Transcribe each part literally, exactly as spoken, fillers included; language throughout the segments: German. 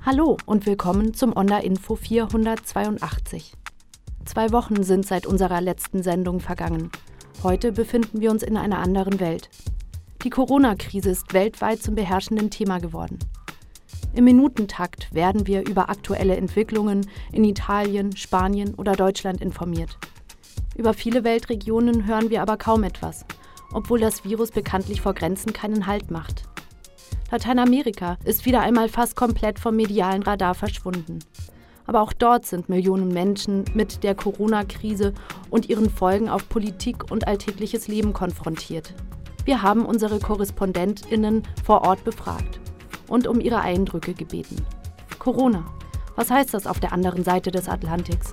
Hallo und willkommen zum Onda-Info vierhundertzweiundachtzig. Zwei Wochen sind seit unserer letzten Sendung vergangen. Heute befinden wir uns in einer anderen Welt. Die Corona-Krise ist weltweit zum beherrschenden Thema geworden. Im Minutentakt werden wir über aktuelle Entwicklungen in Italien, Spanien oder Deutschland informiert. Über viele Weltregionen hören wir aber kaum etwas, obwohl das Virus bekanntlich vor Grenzen keinen Halt macht. Lateinamerika ist wieder einmal fast komplett vom medialen Radar verschwunden. Aber auch dort sind Millionen Menschen mit der Corona-Krise und ihren Folgen auf Politik und alltägliches Leben konfrontiert. Wir haben unsere KorrespondentInnen vor Ort befragt und um ihre Eindrücke gebeten. Corona, was heißt das auf der anderen Seite des Atlantiks?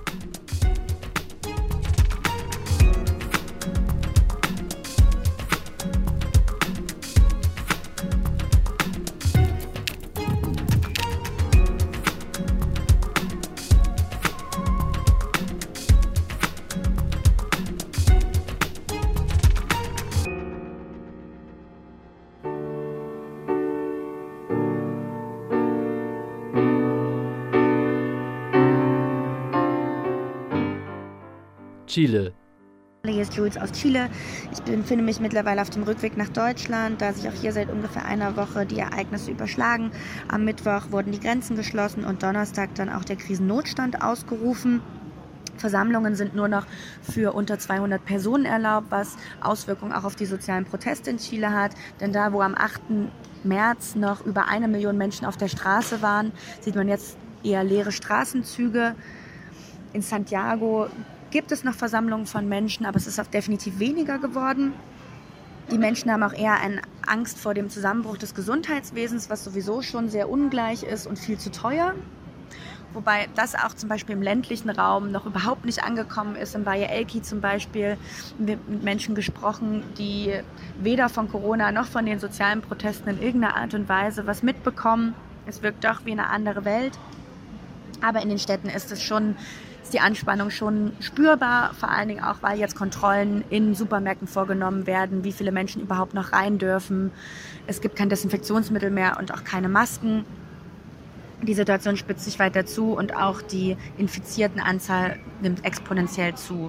Chile. Hier ist Jules aus Chile. Ich befinde mich mittlerweile auf dem Rückweg nach Deutschland, da sich auch hier seit ungefähr einer Woche die Ereignisse überschlagen. Am Mittwoch wurden die Grenzen geschlossen und Donnerstag dann auch der Krisennotstand ausgerufen. Versammlungen sind nur noch für unter zweihundert Personen erlaubt, was Auswirkungen auch auf die sozialen Proteste in Chile hat. Denn da, wo am achten März noch über eine Million Menschen auf der Straße waren, sieht man jetzt eher leere Straßenzüge. In Santiago gibt es noch Versammlungen von Menschen, aber es ist auch definitiv weniger geworden. Die Menschen haben auch eher eine Angst vor dem Zusammenbruch des Gesundheitswesens, was sowieso schon sehr ungleich ist und viel zu teuer. Wobei das auch zum Beispiel im ländlichen Raum noch überhaupt nicht angekommen ist. In Valle Elqui zum Beispiel haben wir mit Menschen gesprochen, die weder von Corona noch von den sozialen Protesten in irgendeiner Art und Weise was mitbekommen. Es wirkt doch wie eine andere Welt. Aber in den Städten ist es schon ist die Anspannung schon spürbar, vor allen Dingen auch, weil jetzt Kontrollen in Supermärkten vorgenommen werden, wie viele Menschen überhaupt noch rein dürfen. Es gibt kein Desinfektionsmittel mehr und auch keine Masken. Die Situation spitzt sich weiter zu und auch die infizierten Anzahl nimmt exponentiell zu.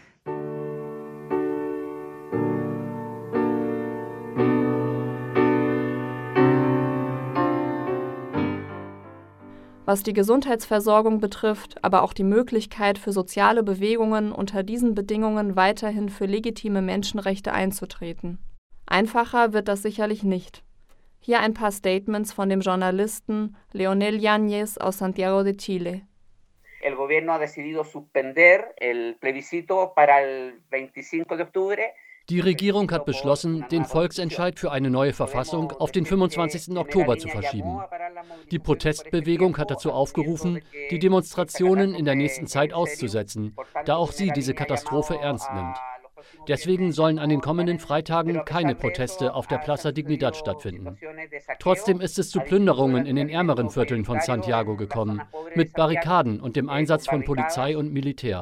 Was die Gesundheitsversorgung betrifft, aber auch die Möglichkeit für soziale Bewegungen unter diesen Bedingungen weiterhin für legitime Menschenrechte einzutreten. Einfacher wird das sicherlich nicht. Hier ein paar Statements von dem Journalisten Leonel Yáñez aus Santiago de Chile. El gobierno ha decidido suspender el plebiscito para el veinticinco de octubre. Die Regierung hat beschlossen, den Volksentscheid für eine neue Verfassung auf den fünfundzwanzigsten Oktober zu verschieben. Die Protestbewegung hat dazu aufgerufen, die Demonstrationen in der nächsten Zeit auszusetzen, da auch sie diese Katastrophe ernst nimmt. Deswegen sollen an den kommenden Freitagen keine Proteste auf der Plaza Dignidad stattfinden. Trotzdem ist es zu Plünderungen in den ärmeren Vierteln von Santiago gekommen, mit Barrikaden und dem Einsatz von Polizei und Militär.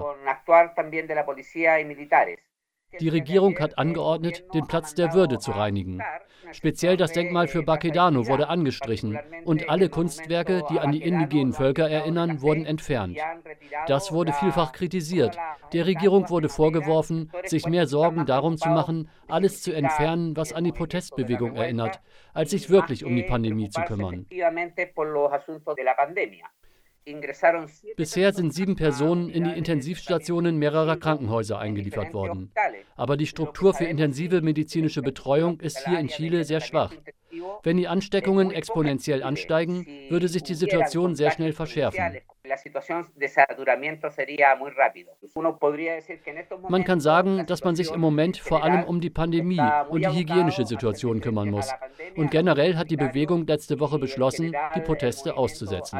Die Regierung hat angeordnet, den Platz der Würde zu reinigen. Speziell das Denkmal für Baquedano wurde angestrichen und alle Kunstwerke, die an die indigenen Völker erinnern, wurden entfernt. Das wurde vielfach kritisiert. Der Regierung wurde vorgeworfen, sich mehr Sorgen darum zu machen, alles zu entfernen, was an die Protestbewegung erinnert, als sich wirklich um die Pandemie zu kümmern. Bisher sind sieben Personen in die Intensivstationen mehrerer Krankenhäuser eingeliefert worden. Aber die Struktur für intensive medizinische Betreuung ist hier in Chile sehr schwach. Wenn die Ansteckungen exponentiell ansteigen, würde sich die Situation sehr schnell verschärfen. Man kann sagen, dass man sich im Moment vor allem um die Pandemie und die hygienische Situation kümmern muss. Und generell hat die Bewegung letzte Woche beschlossen, die Proteste auszusetzen.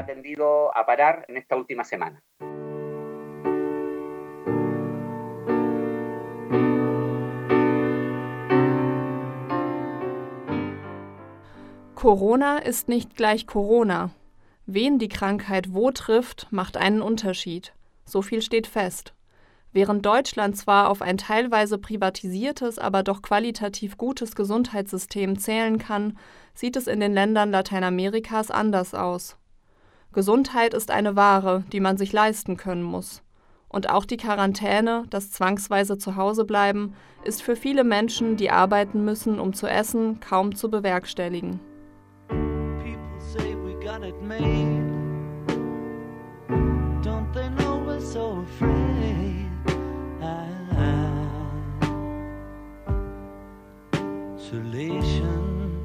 Corona ist nicht gleich Corona. Wen die Krankheit wo trifft, macht einen Unterschied. So viel steht fest. Während Deutschland zwar auf ein teilweise privatisiertes, aber doch qualitativ gutes Gesundheitssystem zählen kann, sieht es in den Ländern Lateinamerikas anders aus. Gesundheit ist eine Ware, die man sich leisten können muss. Und auch die Quarantäne, das zwangsweise zu Hause bleiben, ist für viele Menschen, die arbeiten müssen, um zu essen, kaum zu bewerkstelligen. People say we got it made. Don't they know we're so afraid? Isolation.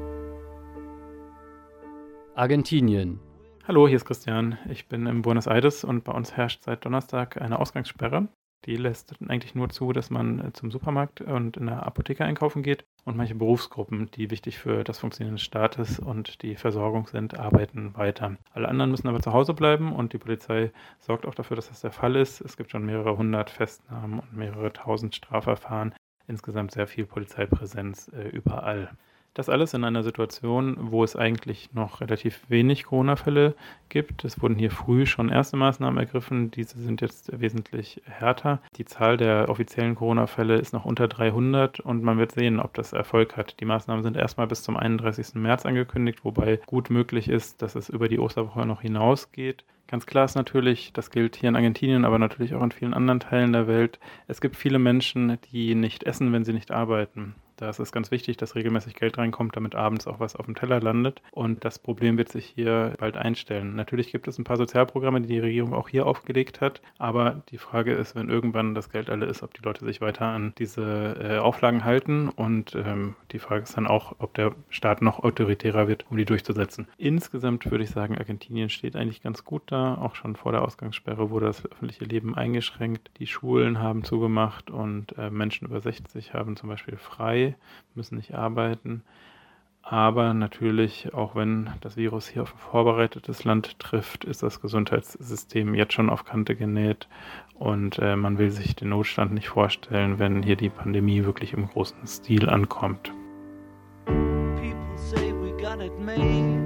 Argentinien. Hallo, hier ist Christian. Ich bin in Buenos Aires und bei uns herrscht seit Donnerstag eine Ausgangssperre. Die lässt eigentlich nur zu, dass man zum Supermarkt und in der Apotheke einkaufen geht und manche Berufsgruppen, die wichtig für das Funktionieren des Staates und die Versorgung sind, arbeiten weiter. Alle anderen müssen aber zu Hause bleiben und die Polizei sorgt auch dafür, dass das der Fall ist. Es gibt schon mehrere hundert Festnahmen und mehrere tausend Strafverfahren. Insgesamt sehr viel Polizeipräsenz äh, überall. Das alles in einer Situation, wo es eigentlich noch relativ wenig Corona-Fälle gibt. Es wurden hier früh schon erste Maßnahmen ergriffen. Diese sind jetzt wesentlich härter. Die Zahl der offiziellen Corona-Fälle ist noch unter dreihundert und man wird sehen, ob das Erfolg hat. Die Maßnahmen sind erstmal bis zum einunddreißigsten März angekündigt, wobei gut möglich ist, dass es über die Osterwoche noch hinausgeht. Ganz klar ist natürlich, das gilt hier in Argentinien, aber natürlich auch in vielen anderen Teilen der Welt. Es gibt viele Menschen, die nicht essen, wenn sie nicht arbeiten. Da ist es ganz wichtig, dass regelmäßig Geld reinkommt, damit abends auch was auf dem Teller landet. Und das Problem wird sich hier bald einstellen. Natürlich gibt es ein paar Sozialprogramme, die die Regierung auch hier aufgelegt hat. Aber die Frage ist, wenn irgendwann das Geld alle ist, ob die Leute sich weiter an diese äh, Auflagen halten. Und ähm, die Frage ist dann auch, ob der Staat noch autoritärer wird, um die durchzusetzen. Insgesamt würde ich sagen, Argentinien steht eigentlich ganz gut da. Auch schon vor der Ausgangssperre wurde das öffentliche Leben eingeschränkt. Die Schulen haben zugemacht und äh, Menschen über sechzig haben zum Beispiel frei, müssen nicht arbeiten. Aber natürlich, auch wenn das Virus hier auf ein vorbereitetes Land trifft, ist das Gesundheitssystem jetzt schon auf Kante genäht. Und äh, man will sich den Notstand nicht vorstellen, wenn hier die Pandemie wirklich im großen Stil ankommt. People say we got it made.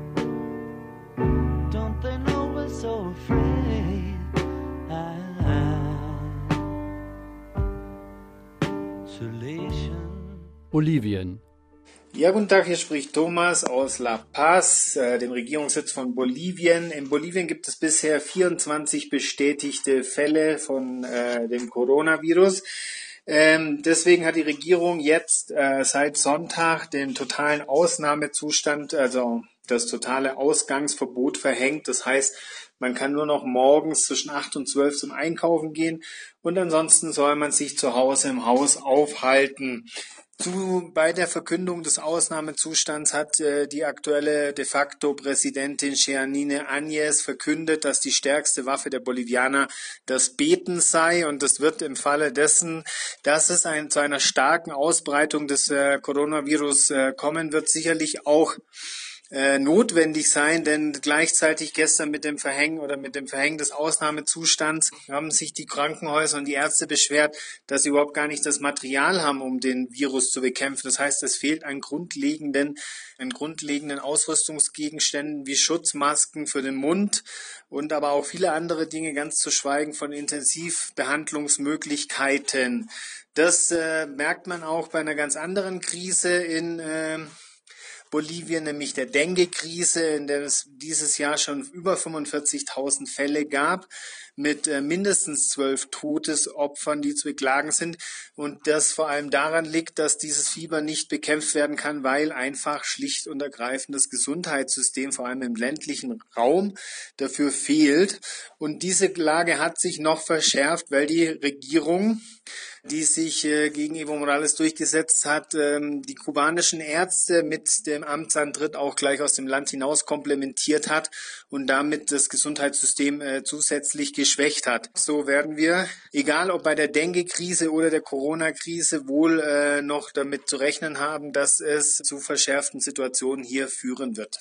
Don't they know we're so afraid? Isolation. Bolivien. Ja, guten Tag, hier spricht Thomas aus La Paz, äh, dem Regierungssitz von Bolivien. In Bolivien gibt es bisher vierundzwanzig bestätigte Fälle von äh, dem Coronavirus. Ähm, deswegen hat die Regierung jetzt äh, seit Sonntag den totalen Ausnahmezustand, also das totale Ausgangsverbot verhängt. Das heißt, man kann nur noch morgens zwischen acht und zwölf zum Einkaufen gehen und ansonsten soll man sich zu Hause im Haus aufhalten. Zu, bei der Verkündung des Ausnahmezustands hat äh, die aktuelle de facto Präsidentin Jeanine Áñez verkündet, dass die stärkste Waffe der Bolivianer das Beten sei, und das wird im Falle dessen, dass es ein, zu einer starken Ausbreitung des äh, Coronavirus äh, kommen wird, sicherlich auch Äh, notwendig sein, denn gleichzeitig gestern mit dem Verhängen oder mit dem Verhängen des Ausnahmezustands haben sich die Krankenhäuser und die Ärzte beschwert, dass sie überhaupt gar nicht das Material haben, um den Virus zu bekämpfen. Das heißt, es fehlt an grundlegenden, an grundlegenden Ausrüstungsgegenständen wie Schutzmasken für den Mund und aber auch viele andere Dinge, ganz zu schweigen von Intensivbehandlungsmöglichkeiten. Das äh, merkt man auch bei einer ganz anderen Krise in äh, Bolivien, nämlich der Dengue-Krise, in der es dieses Jahr schon über fünfundvierzigtausend Fälle gab, mit äh, mindestens zwölf Todesopfern, die zu beklagen sind. Und das vor allem daran liegt, dass dieses Fieber nicht bekämpft werden kann, weil einfach schlicht und ergreifend das Gesundheitssystem, vor allem im ländlichen Raum, dafür fehlt. Und diese Lage hat sich noch verschärft, weil die Regierung, die sich äh, gegen Evo Morales durchgesetzt hat, ähm, die kubanischen Ärzte mit dem Amtsantritt auch gleich aus dem Land hinaus komplementiert hat und damit das Gesundheitssystem äh, zusätzlich geschwächt hat. So werden wir, egal ob bei der Dengue-Krise oder der Corona-Krise, wohl äh, noch damit zu rechnen haben, dass es zu verschärften Situationen hier führen wird.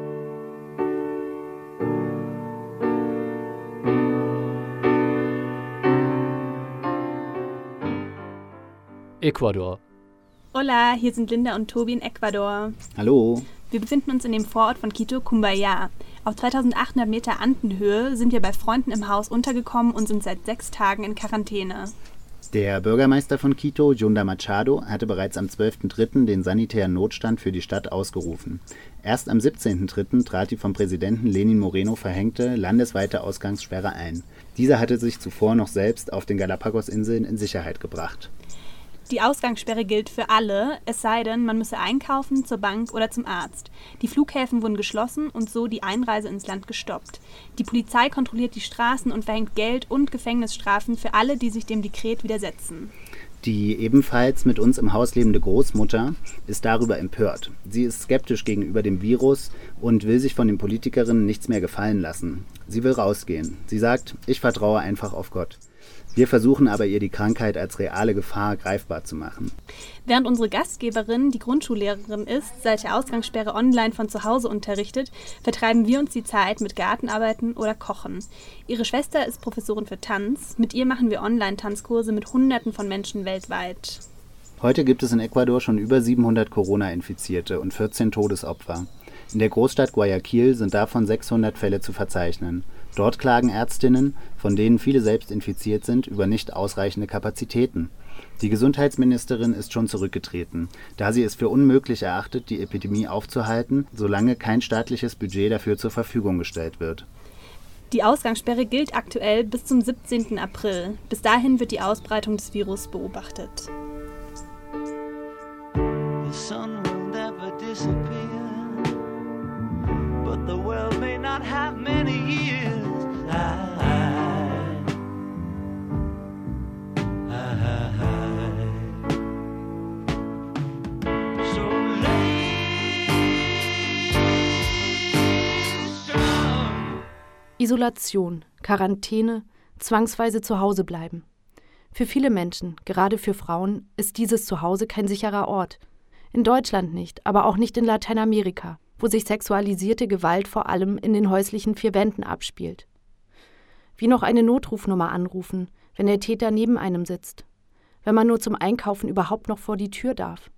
Ecuador. Hola, hier sind Linda und Tobi in Ecuador. Hallo. Wir befinden uns in dem Vorort von Quito, Cumbaya. Auf zweitausendachthundert Meter Andenhöhe sind wir bei Freunden im Haus untergekommen und sind seit sechs Tagen in Quarantäne. Der Bürgermeister von Quito, Yunda Machado, hatte bereits am zwölften dritten den sanitären Notstand für die Stadt ausgerufen. Erst am siebzehnten dritten trat die vom Präsidenten Lenin Moreno verhängte landesweite Ausgangssperre ein. Dieser hatte sich zuvor noch selbst auf den Galapagos-Inseln in Sicherheit gebracht. Die Ausgangssperre gilt für alle, es sei denn, man müsse einkaufen, zur Bank oder zum Arzt. Die Flughäfen wurden geschlossen und so die Einreise ins Land gestoppt. Die Polizei kontrolliert die Straßen und verhängt Geld- und Gefängnisstrafen für alle, die sich dem Dekret widersetzen. Die ebenfalls mit uns im Haus lebende Großmutter ist darüber empört. Sie ist skeptisch gegenüber dem Virus und will sich von den Politikerinnen nichts mehr gefallen lassen. Sie will rausgehen. Sie sagt, ich vertraue einfach auf Gott. Wir versuchen aber, ihr die Krankheit als reale Gefahr greifbar zu machen. Während unsere Gastgeberin, die Grundschullehrerin ist, seit der Ausgangssperre online von zu Hause unterrichtet, vertreiben wir uns die Zeit mit Gartenarbeiten oder Kochen. Ihre Schwester ist Professorin für Tanz. Mit ihr machen wir Online-Tanzkurse mit Hunderten von Menschen weltweit. Heute gibt es in Ecuador schon über siebenhundert Corona-Infizierte und vierzehn Todesopfer. In der Großstadt Guayaquil sind davon sechshundert Fälle zu verzeichnen. Dort klagen Ärztinnen, von denen viele selbst infiziert sind, über nicht ausreichende Kapazitäten. Die Gesundheitsministerin ist schon zurückgetreten, da sie es für unmöglich erachtet, die Epidemie aufzuhalten, solange kein staatliches Budget dafür zur Verfügung gestellt wird. Die Ausgangssperre gilt aktuell bis zum siebzehnten April. Bis dahin wird die Ausbreitung des Virus beobachtet. The sun will never disappear, but the world may not have many years. I, I, I, so lay strong. Isolation, Quarantäne, zwangsweise zu Hause bleiben. Für viele Menschen, gerade für Frauen, ist dieses Zuhause kein sicherer Ort. In Deutschland nicht, aber auch nicht in Lateinamerika, wo sich sexualisierte Gewalt vor allem in den häuslichen vier Wänden abspielt. Wie noch eine Notrufnummer anrufen, wenn der Täter neben einem sitzt, wenn man nur zum Einkaufen überhaupt noch vor die Tür darf.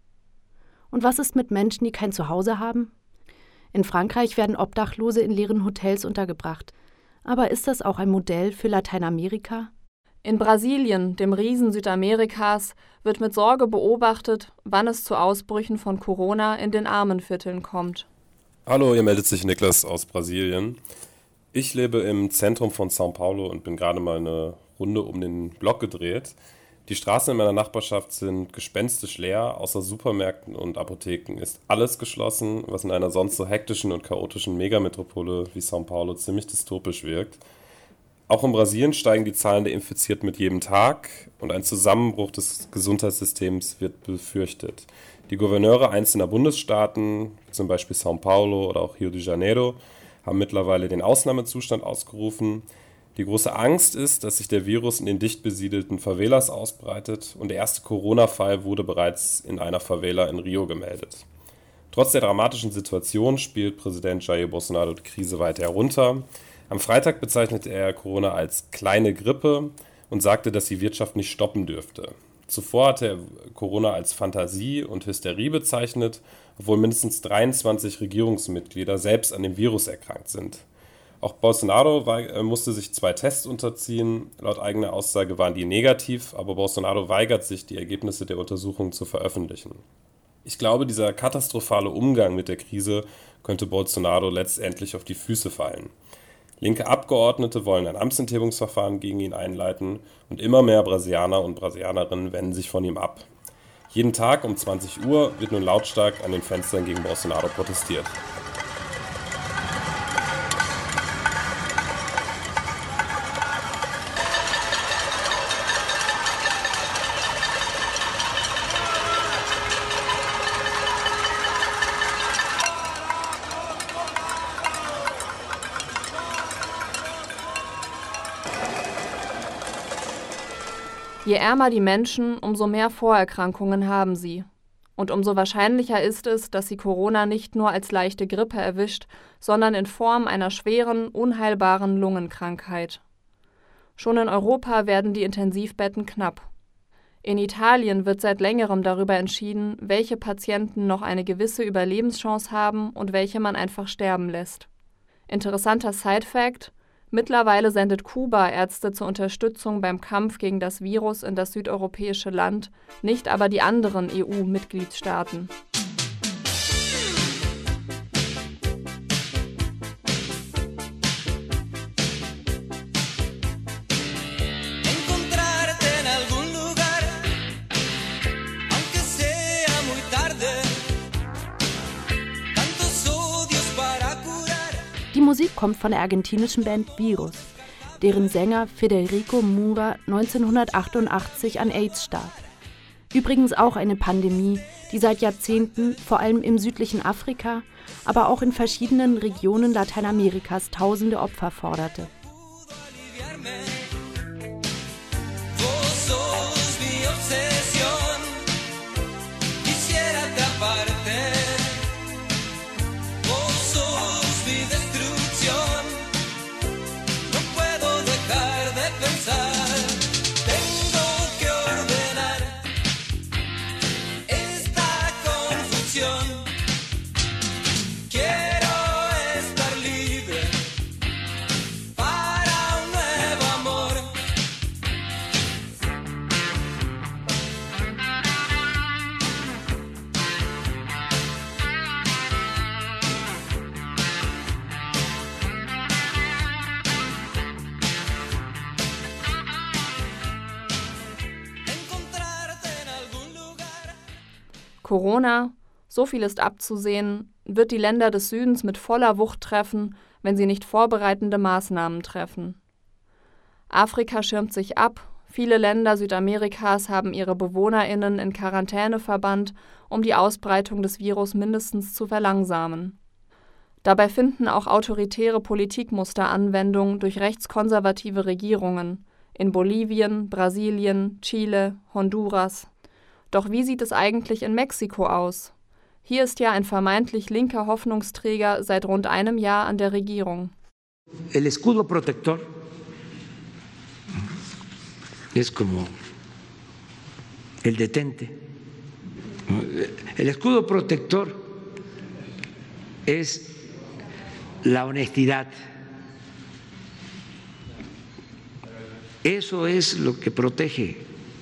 Und was ist mit Menschen, die kein Zuhause haben? In Frankreich werden Obdachlose in leeren Hotels untergebracht. Aber ist das auch ein Modell für Lateinamerika? In Brasilien, dem Riesen Südamerikas, wird mit Sorge beobachtet, wann es zu Ausbrüchen von Corona in den Armenvierteln kommt. Hallo, hier meldet sich Niklas aus Brasilien. Ich lebe im Zentrum von São Paulo und bin gerade mal eine Runde um den Block gedreht. Die Straßen in meiner Nachbarschaft sind gespenstisch leer, außer Supermärkten und Apotheken ist alles geschlossen, was in einer sonst so hektischen und chaotischen Megametropole wie São Paulo ziemlich dystopisch wirkt. Auch in Brasilien steigen die Zahlen der Infizierten mit jedem Tag und ein Zusammenbruch des Gesundheitssystems wird befürchtet. Die Gouverneure einzelner Bundesstaaten, zum Beispiel São Paulo oder auch Rio de Janeiro, haben mittlerweile den Ausnahmezustand ausgerufen. Die große Angst ist, dass sich der Virus in den dicht besiedelten Favelas ausbreitet und der erste Corona-Fall wurde bereits in einer Favela in Rio gemeldet. Trotz der dramatischen Situation spielt Präsident Jair Bolsonaro die Krise weiter herunter. Am Freitag bezeichnete er Corona als kleine Grippe und sagte, dass die Wirtschaft nicht stoppen dürfte. Zuvor hatte er Corona als Fantasie und Hysterie bezeichnet, obwohl mindestens dreiundzwanzig Regierungsmitglieder selbst an dem Virus erkrankt sind. Auch Bolsonaro musste sich zwei Tests unterziehen. Laut eigener Aussage waren die negativ, aber Bolsonaro weigert sich, die Ergebnisse der Untersuchung zu veröffentlichen. Ich glaube, dieser katastrophale Umgang mit der Krise könnte Bolsonaro letztendlich auf die Füße fallen. Linke Abgeordnete wollen ein Amtsenthebungsverfahren gegen ihn einleiten und immer mehr Brasilianer und Brasilianerinnen wenden sich von ihm ab. Jeden Tag um zwanzig Uhr wird nun lautstark an den Fenstern gegen Bolsonaro protestiert. Je ärmer die Menschen, umso mehr Vorerkrankungen haben sie. Und umso wahrscheinlicher ist es, dass sie Corona nicht nur als leichte Grippe erwischt, sondern in Form einer schweren, unheilbaren Lungenkrankheit. Schon in Europa werden die Intensivbetten knapp. In Italien wird seit längerem darüber entschieden, welche Patienten noch eine gewisse Überlebenschance haben und welche man einfach sterben lässt. Interessanter Side-Fact: Mittlerweile sendet Kuba Ärzte zur Unterstützung beim Kampf gegen das Virus in das südeuropäische Land, nicht aber die anderen E U-Mitgliedstaaten. Die Musik kommt von der argentinischen Band Virus, deren Sänger Federico Moura neunzehnhundertachtundachtzig an AIDS starb. Übrigens auch eine Pandemie, die seit Jahrzehnten vor allem im südlichen Afrika, aber auch in verschiedenen Regionen Lateinamerikas tausende Opfer forderte. Corona, so viel ist abzusehen, wird die Länder des Südens mit voller Wucht treffen, wenn sie nicht vorbereitende Maßnahmen treffen. Afrika schirmt sich ab, viele Länder Südamerikas haben ihre BewohnerInnen in Quarantäne verbannt, um die Ausbreitung des Virus mindestens zu verlangsamen. Dabei finden auch autoritäre Politikmuster Anwendung durch rechtskonservative Regierungen in Bolivien, Brasilien, Chile, Honduras. Doch wie sieht es eigentlich in Mexiko aus? Hier ist ja ein vermeintlich linker Hoffnungsträger seit rund einem Jahr an der Regierung. El escudo protector es como el detente. El escudo protector es la honestidad. Eso es lo que protege.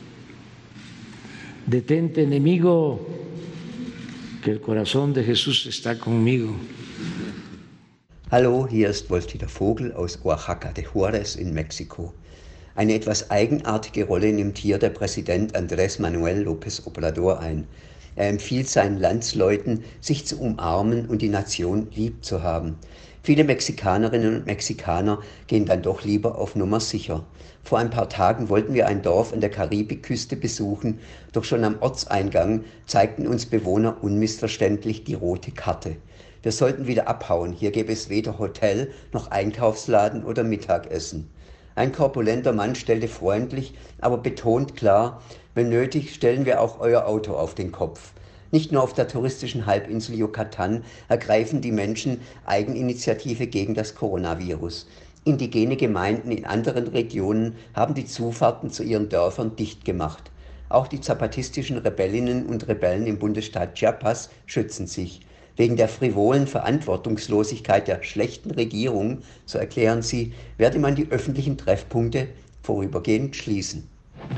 Detente, enemigo, que el corazón de Jesús está conmigo. Hallo, hier ist Wolf-Dieter Vogel aus Oaxaca de Juárez in Mexiko. Eine etwas eigenartige Rolle nimmt hier der Präsident Andrés Manuel López Obrador ein. Er empfiehlt seinen Landsleuten, sich zu umarmen und die Nation lieb zu haben. Viele Mexikanerinnen und Mexikaner gehen dann doch lieber auf Nummer sicher. Vor ein paar Tagen wollten wir ein Dorf an der Karibikküste besuchen, doch schon am Ortseingang zeigten uns Bewohner unmissverständlich die rote Karte. Wir sollten wieder abhauen, hier gäbe es weder Hotel noch Einkaufsladen oder Mittagessen. Ein korpulenter Mann stellte freundlich, aber betont klar, wenn nötig, stellen wir auch euer Auto auf den Kopf. Nicht nur auf der touristischen Halbinsel Yucatan ergreifen die Menschen Eigeninitiative gegen das Coronavirus. Indigene Gemeinden in anderen Regionen haben die Zufahrten zu ihren Dörfern dicht gemacht. Auch die zapatistischen Rebellinnen und Rebellen im Bundesstaat Chiapas schützen sich. Wegen der frivolen Verantwortungslosigkeit der schlechten Regierung, so erklären sie, werde man die öffentlichen Treffpunkte vorübergehend schließen.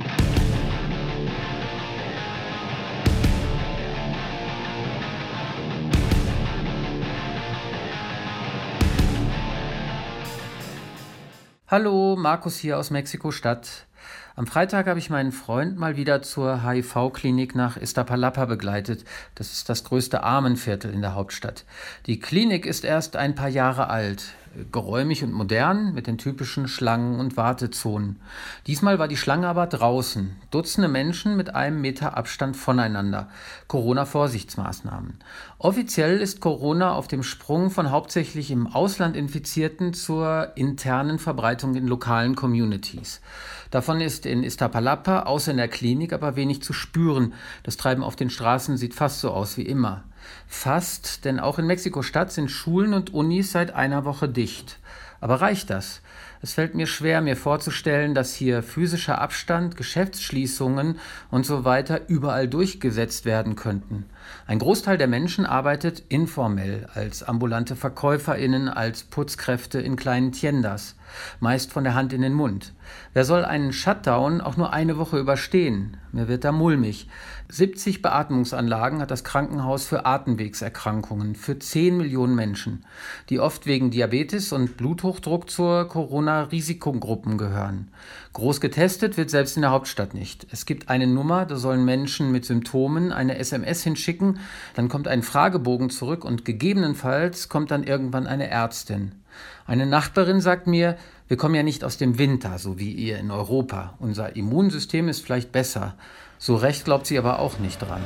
Hallo, Markus hier aus Mexiko-Stadt. Am Freitag habe ich meinen Freund mal wieder zur H I V-Klinik nach Iztapalapa begleitet. Das ist das größte Armenviertel in der Hauptstadt. Die Klinik ist erst ein paar Jahre alt, geräumig und modern mit den typischen Schlangen- und Wartezonen. Diesmal war die Schlange aber draußen. Dutzende Menschen mit einem Meter Abstand voneinander. Corona-Vorsichtsmaßnahmen. Offiziell ist Corona auf dem Sprung von hauptsächlich im Ausland Infizierten zur internen Verbreitung in lokalen Communities. Davon ist in Iztapalapa außer in der Klinik aber wenig zu spüren. Das Treiben auf den Straßen sieht fast so aus wie immer. Fast, denn auch in Mexiko-Stadt sind Schulen und Unis seit einer Woche dicht. Aber reicht das? Es fällt mir schwer, mir vorzustellen, dass hier physischer Abstand, Geschäftsschließungen und so weiter überall durchgesetzt werden könnten. Ein Großteil der Menschen arbeitet informell, als ambulante VerkäuferInnen, als Putzkräfte in kleinen Tiendas, meist von der Hand in den Mund. Wer soll einen Shutdown auch nur eine Woche überstehen? Mir wird da mulmig. siebzig Beatmungsanlagen hat das Krankenhaus für Atemwegserkrankungen für zehn Millionen Menschen, die oft wegen Diabetes und Bluthochdruck zur Corona-Risikogruppen gehören. Groß getestet wird selbst in der Hauptstadt nicht. Es gibt eine Nummer, da sollen Menschen mit Symptomen eine S M S hinschicken, dann kommt ein Fragebogen zurück und gegebenenfalls kommt dann irgendwann eine Ärztin. Eine Nachbarin sagt mir, wir kommen ja nicht aus dem Winter, so wie ihr in Europa. Unser Immunsystem ist vielleicht besser. So recht glaubt sie aber auch nicht dran.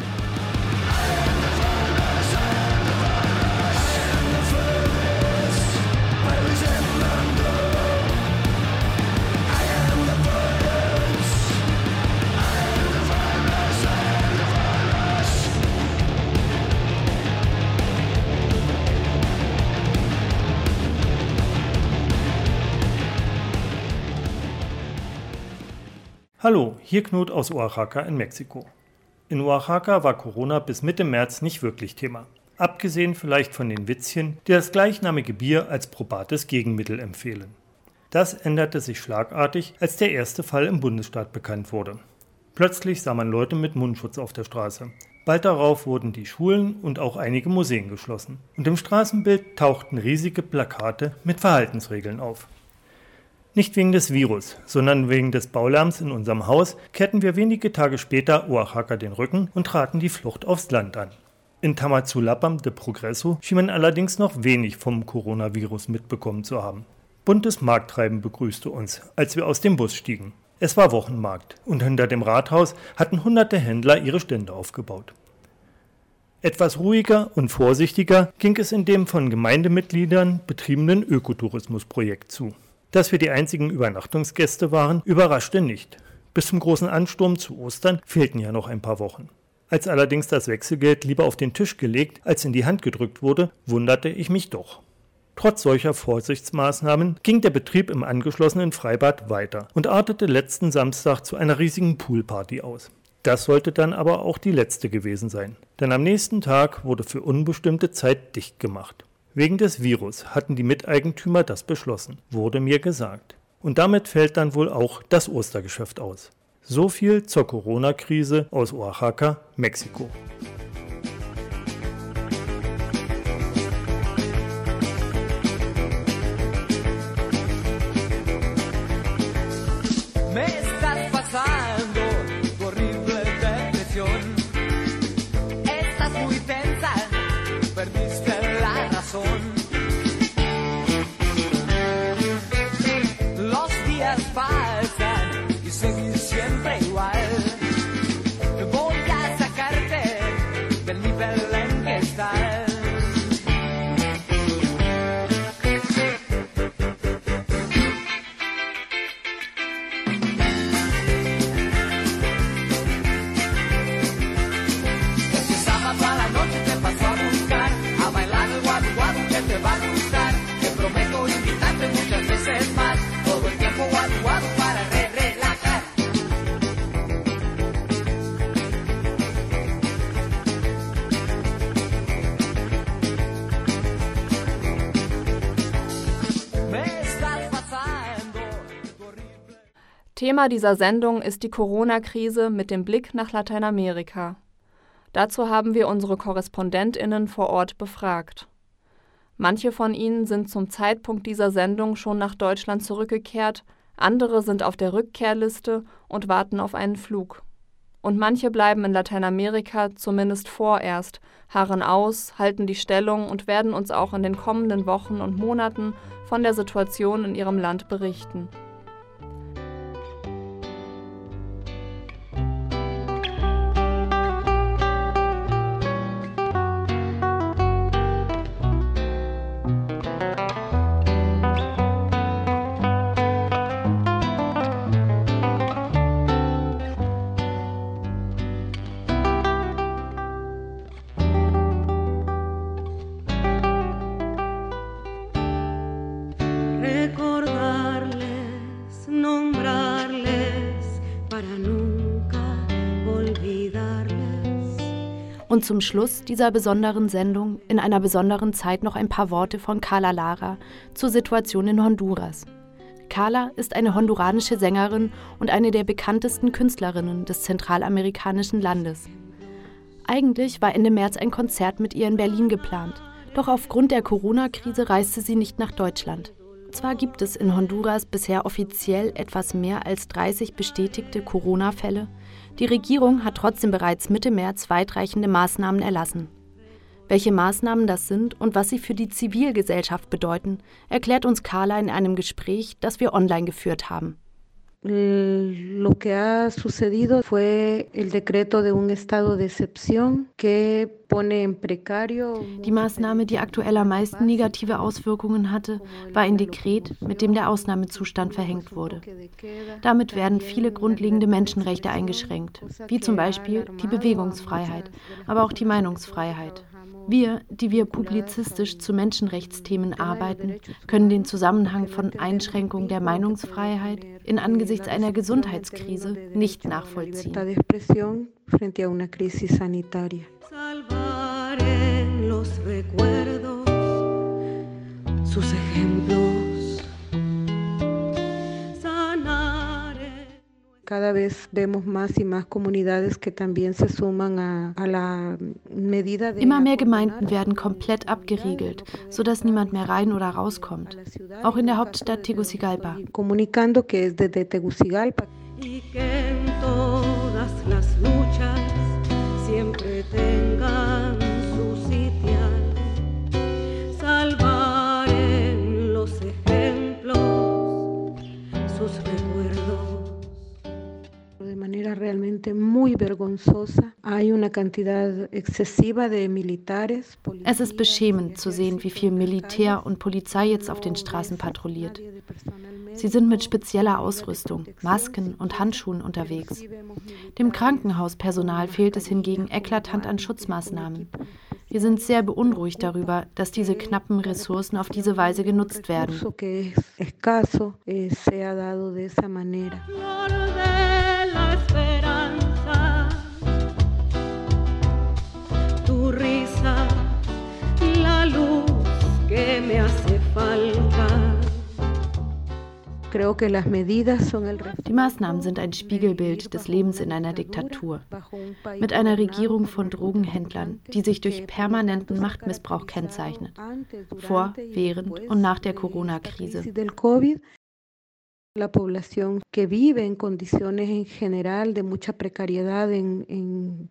Hallo, hier Knut aus Oaxaca in Mexiko. In Oaxaca war Corona bis Mitte März nicht wirklich Thema. Abgesehen vielleicht von den Witzchen, die das gleichnamige Bier als probates Gegenmittel empfehlen. Das änderte sich schlagartig, als der erste Fall im Bundesstaat bekannt wurde. Plötzlich sah man Leute mit Mundschutz auf der Straße. Bald darauf wurden die Schulen und auch einige Museen geschlossen. Und im Straßenbild tauchten riesige Plakate mit Verhaltensregeln auf. Nicht wegen des Virus, sondern wegen des Baulärms in unserem Haus kehrten wir wenige Tage später Oaxaca den Rücken und traten die Flucht aufs Land an. In Tamazulapam de Progreso schien man allerdings noch wenig vom Coronavirus mitbekommen zu haben. Buntes Markttreiben begrüßte uns, als wir aus dem Bus stiegen. Es war Wochenmarkt und hinter dem Rathaus hatten hunderte Händler ihre Stände aufgebaut. Etwas ruhiger und vorsichtiger ging es in dem von Gemeindemitgliedern betriebenen Ökotourismusprojekt zu. Dass wir die einzigen Übernachtungsgäste waren, überraschte nicht. Bis zum großen Ansturm zu Ostern fehlten ja noch ein paar Wochen. Als allerdings das Wechselgeld lieber auf den Tisch gelegt als in die Hand gedrückt wurde, wunderte ich mich doch. Trotz solcher Vorsichtsmaßnahmen ging der Betrieb im angeschlossenen Freibad weiter und artete letzten Samstag zu einer riesigen Poolparty aus. Das sollte dann aber auch die letzte gewesen sein, denn am nächsten Tag wurde für unbestimmte Zeit dicht gemacht. Wegen des Virus hatten die Miteigentümer das beschlossen, wurde mir gesagt. Und damit fällt dann wohl auch das Ostergeschäft aus. So viel zur Corona-Krise aus Oaxaca, Mexiko. Thema dieser Sendung ist die Corona-Krise mit dem Blick nach Lateinamerika. Dazu haben wir unsere KorrespondentInnen vor Ort befragt. Manche von ihnen sind zum Zeitpunkt dieser Sendung schon nach Deutschland zurückgekehrt, andere sind auf der Rückkehrliste und warten auf einen Flug. Und manche bleiben in Lateinamerika zumindest vorerst, harren aus, halten die Stellung und werden uns auch in den kommenden Wochen und Monaten von der Situation in ihrem Land berichten. Recordarle Und zum Schluss dieser besonderen Sendung in einer besonderen Zeit noch ein paar Worte von Carla Lara zur Situation in Honduras. Carla ist eine honduranische Sängerin und eine der bekanntesten Künstlerinnen des zentralamerikanischen Landes. Eigentlich war Ende März ein Konzert mit ihr in Berlin geplant, doch aufgrund der Corona-Krise reiste sie nicht nach Deutschland. Zwar gibt es in Honduras bisher offiziell etwas mehr als dreißig bestätigte Corona-Fälle, die Regierung hat trotzdem bereits Mitte März weitreichende Maßnahmen erlassen. Welche Maßnahmen das sind und was sie für die Zivilgesellschaft bedeuten, erklärt uns Carla in einem Gespräch, das wir online geführt haben. Lo que ha sucedido fue el decreto de un estado de excepción que pone en precario. Die Maßnahme, die aktuell am meisten negative Auswirkungen hatte, war ein Dekret, mit dem der Ausnahmezustand verhängt wurde. Damit werden viele grundlegende Menschenrechte eingeschränkt, wie zum Beispiel die Bewegungsfreiheit, aber auch die Meinungsfreiheit. Wir, die wir publizistisch zu Menschenrechtsthemen arbeiten, können den Zusammenhang von Einschränkung der Meinungsfreiheit in angesichts einer Gesundheitskrise nicht nachvollziehen. Cada vez vemos más y más comunidades que también se suman a, a la medida de. Immer mehr Gemeinden werden komplett abgeriegelt, sodass niemand mehr rein oder rauskommt. Auch in der Hauptstadt Tegucigalpa. Comunicando que es desde Tegucigalpa. Y que en todas las luchas siempre tengan su sitial. Salvar en los ejemplos sus recuerdos. De manera realmente muy vergonzosa. Hay una cantidad excesiva de militares. Es ist beschämend zu sehen, wie viel Militär und Polizei jetzt auf den Straßen patrouilliert. Sie sind mit spezieller Ausrüstung, Masken und Handschuhen unterwegs. Dem Krankenhauspersonal fehlt es hingegen eklatant an Schutzmaßnahmen. Wir sind sehr beunruhigt darüber, dass diese knappen Ressourcen auf diese Weise genutzt werden. Die Maßnahmen sind ein Spiegelbild des Lebens in einer Diktatur. Mit einer Regierung von Drogenhändlern, die sich durch permanenten Machtmissbrauch kennzeichnet. Vor, während und nach der Corona-Krise. La población que vive en condiciones en general de mucha precariedad en, en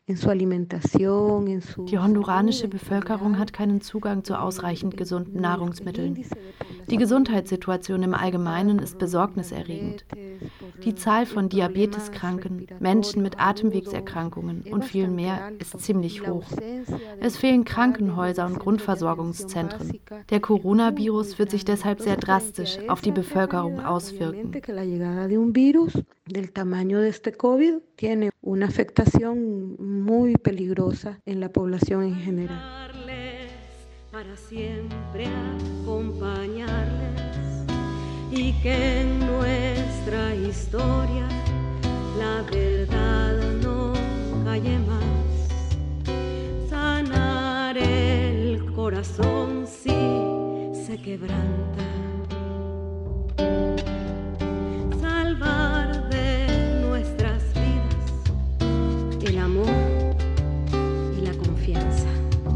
Die honduranische Bevölkerung hat keinen Zugang zu ausreichend gesunden Nahrungsmitteln. Die Gesundheitssituation im Allgemeinen ist besorgniserregend. Die Zahl von Diabeteskranken, Menschen mit Atemwegserkrankungen und viel mehr ist ziemlich hoch. Es fehlen Krankenhäuser und Grundversorgungszentren. Der Coronavirus wird sich deshalb sehr drastisch auf die Bevölkerung auswirken. Del tamaño de este COVID tiene una afectación muy peligrosa en la población en general. Para siempre acompañarles y que en nuestra historia la verdad no calle más. Sanar el corazón si se quebranta. Salvar el amor y la confianza.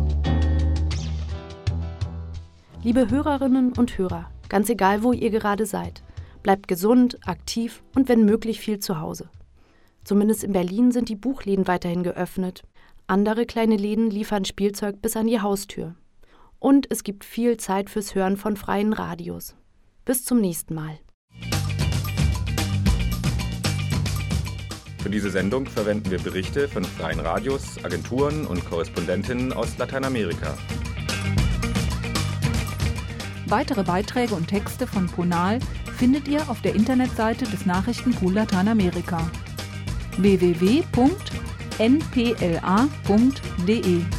Liebe Hörerinnen und Hörer, ganz egal, wo ihr gerade seid, bleibt gesund, aktiv und wenn möglich viel zu Hause. Zumindest in Berlin sind die Buchläden weiterhin geöffnet. Andere kleine Läden liefern Spielzeug bis an die Haustür. Und es gibt viel Zeit fürs Hören von freien Radios. Bis zum nächsten Mal. Für diese Sendung verwenden wir Berichte von freien Radios, Agenturen und Korrespondentinnen aus Lateinamerika. Weitere Beiträge und Texte von Ponal findet ihr auf der Internetseite des Nachrichtenpool Lateinamerika w w w punkt n p l a punkt d e.